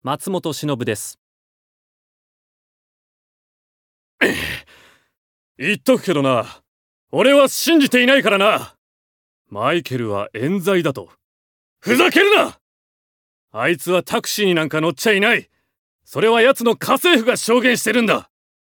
松本忍です。 言っとくけどな、俺は信じていないからな。マイケルは冤罪だと。ふざけるな！あいつはタクシーになんか乗っちゃいない。それは奴の家政婦が証言してるんだ。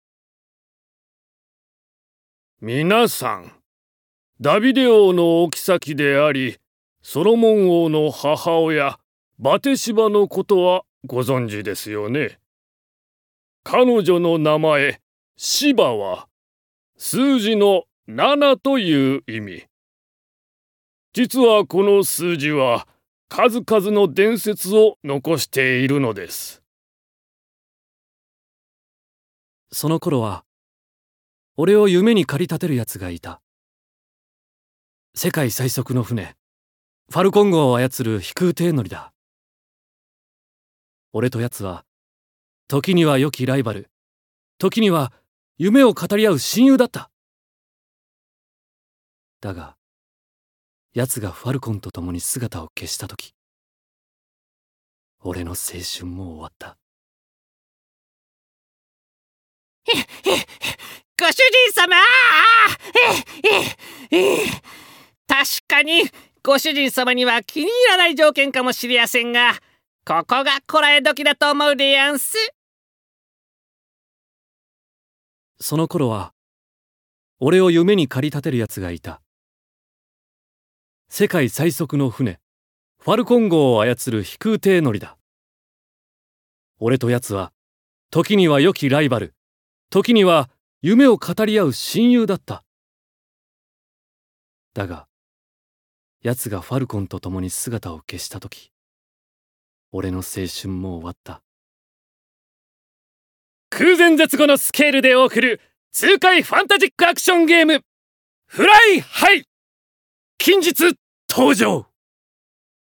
皆さん、ダビデ王のお妃であり、ソロモン王の母親、バテシバのことはご存知ですよね。彼女の名前、シバは、数字の7という意味。実はこの数字は、数々の伝説を残しているのです。 その頃は、俺を夢に駆り立てるやつがいた。世界最速の船、ファルコン号を操る飛空艇乗りだ。俺とやつは、時には良きライバル、時には夢を語り合う親友だった。だが、やつがファルコンと共に姿を消した時、俺の青春も終わった。 ご主人様！確かにご主人様には気に入らない条件かもしれやせんが、ここがこらえ時だと思うでやんす。 その頃は、俺を夢に駆り立てるやつがいた。世界最速の船、ファルコン号を操る飛空艇乗りだ。俺とやつは、時には良きライバル、時には夢を語り合う親友だった。だが、やつがファルコンと共に姿を消した時、俺の青春も終わった。 空前絶後のスケールで送る痛快ファンタジックアクションゲーム、フライハイ！近日登場。